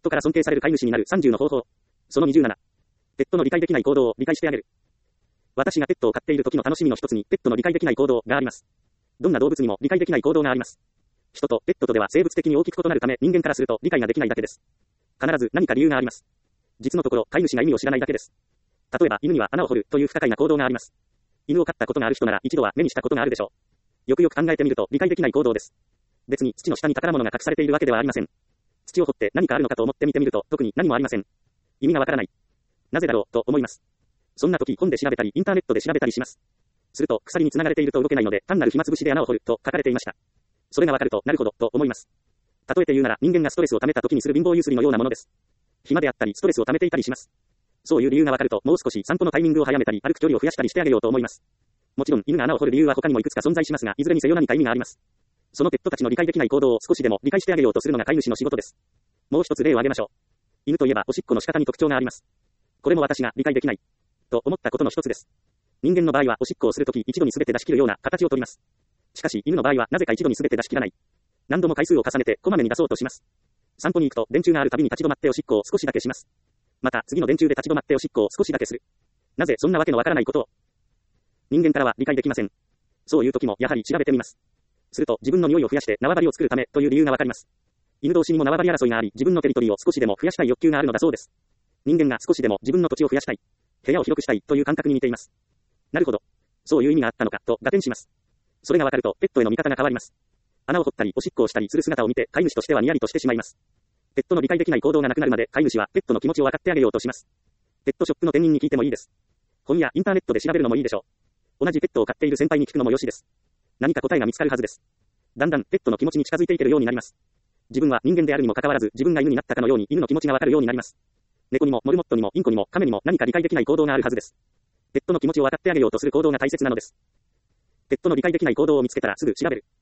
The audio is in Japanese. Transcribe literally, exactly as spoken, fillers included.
トから尊敬される飼い主になるさんじゅうの方法。そのにじゅうなな。ペットの理解できない行動を理解してあげる。私がペットを飼っている時の楽しみの一つに、ペットの理解できない行動があります。どんな動物にも理解できない行動があります。人とペットとでは生物的に大きく異なるため、人間からすると理解ができないだけです。必ず何か理由があります。実のところ、飼い主が意味を知らないだけです。例えば、犬には穴を掘るという不可解な行動があります。犬を飼ったことがある人なら一度は目にしたことがあるでしょう。よくよく考えてみると理解できない行動です。別に土の下に宝物が隠されているわけではありません。土を掘って何かあるのかと思って見てみると特に何もありません。意味がわからない。なぜだろうと思います。そんな時本で調べたりインターネットで調べたりします。すると鎖に繋がれていると動けないので単なる暇つぶしで穴を掘ると書かれていました。それがわかるとなるほどと思います。例えて言うなら人間がストレスを溜めた時にする貧乏ゆすりのようなものです。暇であったりストレスを溜めていたりします。そういう理由がわかるともう少し散歩のタイミングを早めたり歩く距離を増やしたりしてあげようと思います。もちろん犬が穴を掘る理由は他にもいくつか存在しますがいずれにせよ何か意味があります。そのペットたちの理解できない行動を少しでも理解してあげようとするのが飼い主の仕事です。もう一つ例を挙げましょう。犬といえばおしっこの仕方に特徴があります。これも私が理解できないと思ったことの一つです。人間の場合はおしっこをするとき一度に全て出し切るような形をとります。しかし犬の場合はなぜか一度に全て出し切らない。何度も回数を重ねてこまめに出そうとします。散歩に行くと電柱があるたびに立ち止まっておしっこを少しだけします。また次の電柱で立ち止まっておしっこを少しだけする。なぜそんなわけのわからないことを人間からは理解できません。そういう時もやはり調べてみます。すると自分の匂いを増やして縄張りを作るためという理由がわかります。犬同士にも縄張り争いがあり自分のテリトリーを少しでも増やしたい欲求があるのだそうです。人間が少しでも自分の土地を増やしたい、部屋を広くしたいという感覚に似ています。なるほど。そういう意味があったのかと合点します。それがわかるとペットへの見方が変わります。穴を掘ったりおしっこをしたりする姿を見て飼い主としてはニヤリとしてしまいます。ペットの理解できない行動がなくなるまで飼い主はペットの気持ちを分かってあげようとします。ペットショップの店員に聞いてもいいです。本やインターネットで調べるのもいいでしょう。同じペットを飼っている先輩に聞くのもよしです。何か答えが見つかるはずです。だんだんペットの気持ちに近づいていけるようになります。自分は人間であるにもかかわらず自分が犬になったかのように犬の気持ちがわかるようになります。猫にもモルモットにもインコにもカメにも何か理解できない行動があるはずです。ペットの気持ちを分かってあげようとする行動が大切なのです。ペットの理解できない行動を見つけたらすぐ調べる。